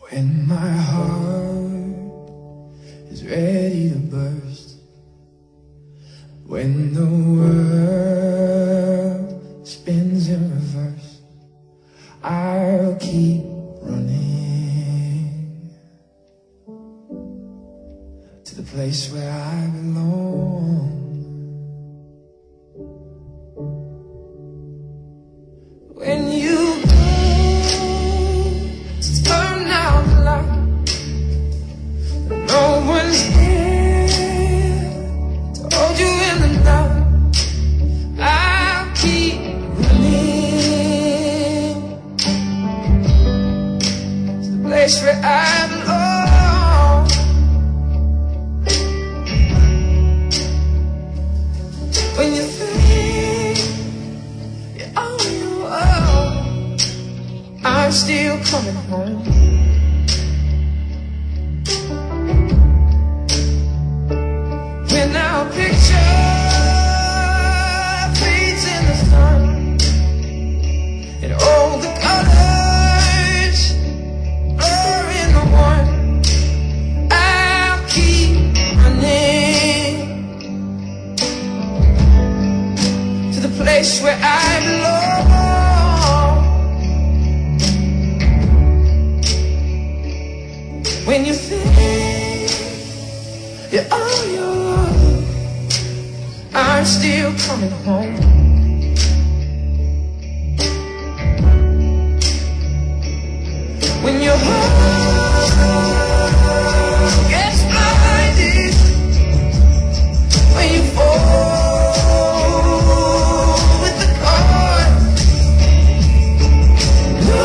When my heart is ready to burst, when the world spins in reverse, I'll keep running to the place where I belong. When you turn out the light, no one's here to hold you in the night, I'll keep running to the place where I belong. When you think you're on your own, I'm still coming home. When our picture fades in the sun, and all the colors blur in the one, I'll keep running to the place where I belong. When you think you're on your own, I'm still coming home. When your heart gets blinded, when you fall with the cord, no,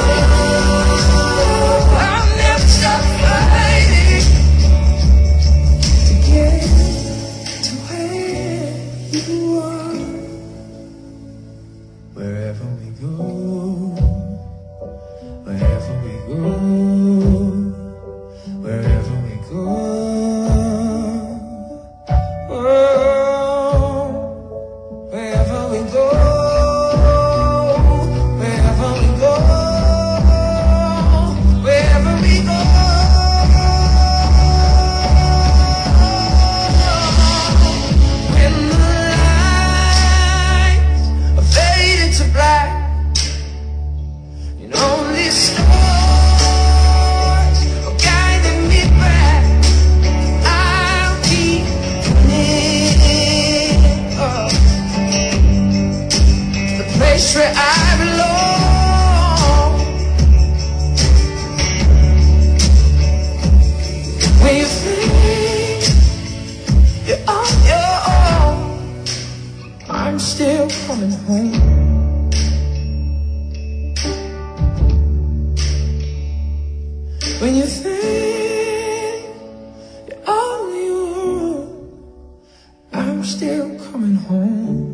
I'll never stop fighting to get to where you are. Wherever we go, wherever we go, wherever we go, oh, wherever we go, wherever we go, wherever we go. When the lights are faded to black, and only stars are guiding me back, I'll keep running to the place where I belong. When you think you're on your own, I'm still coming home. When you think you're on your own, I'm still coming home.